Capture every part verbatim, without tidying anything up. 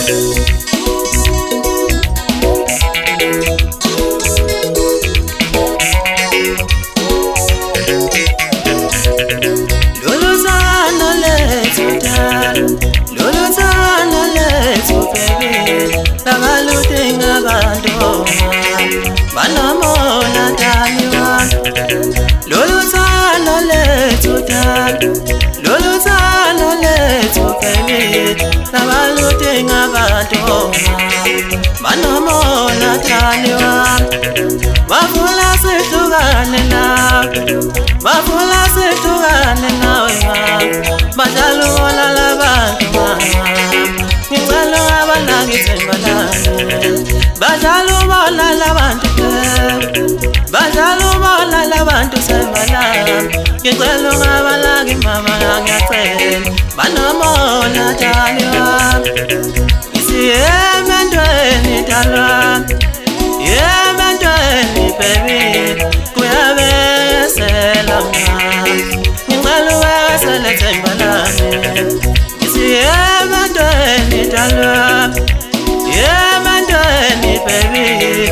Banamona taniwa Loluthano lethu dala Loluthano lethu baby Nabaludinga abantwana Banamona taniwa Bafuna sihlukane nawe Bafuna sihlukane nawe Bajala ubona labantu Ngicela abanakithemba lami Bajala ubona labantu Bajala ubona labantu sebalami Ngicela ungabalaki mama ngiyacela Banamona taniwa Isiyemendweni talwami Yemendweni baby Kuyabesela mama Ngicela uwesele themba lami Isiyemendweni talwami Yemendweni baby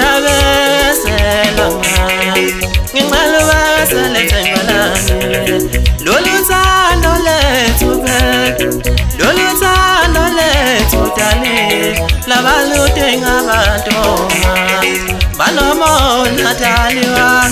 Kuyabesela mama Ngicela uwesele themba lami Loluthando lethu baby Loluthando lethu dali Labaludinga abantwana Banamona taniwa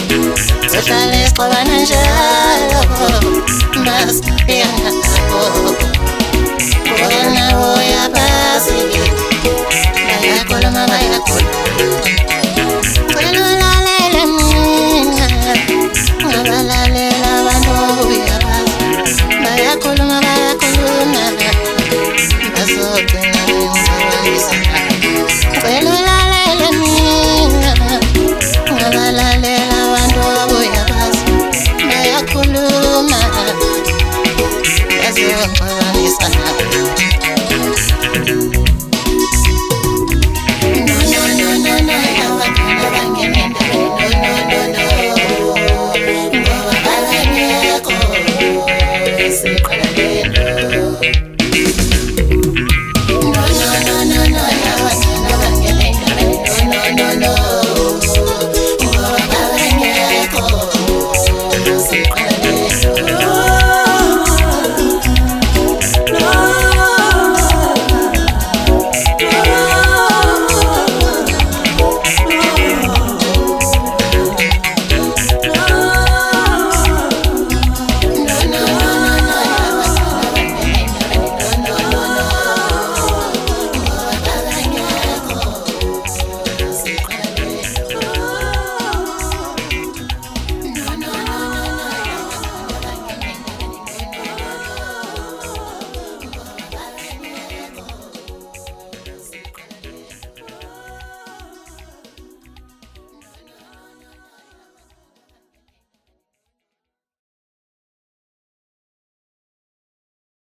Sociales, Cobananjalo, más bien.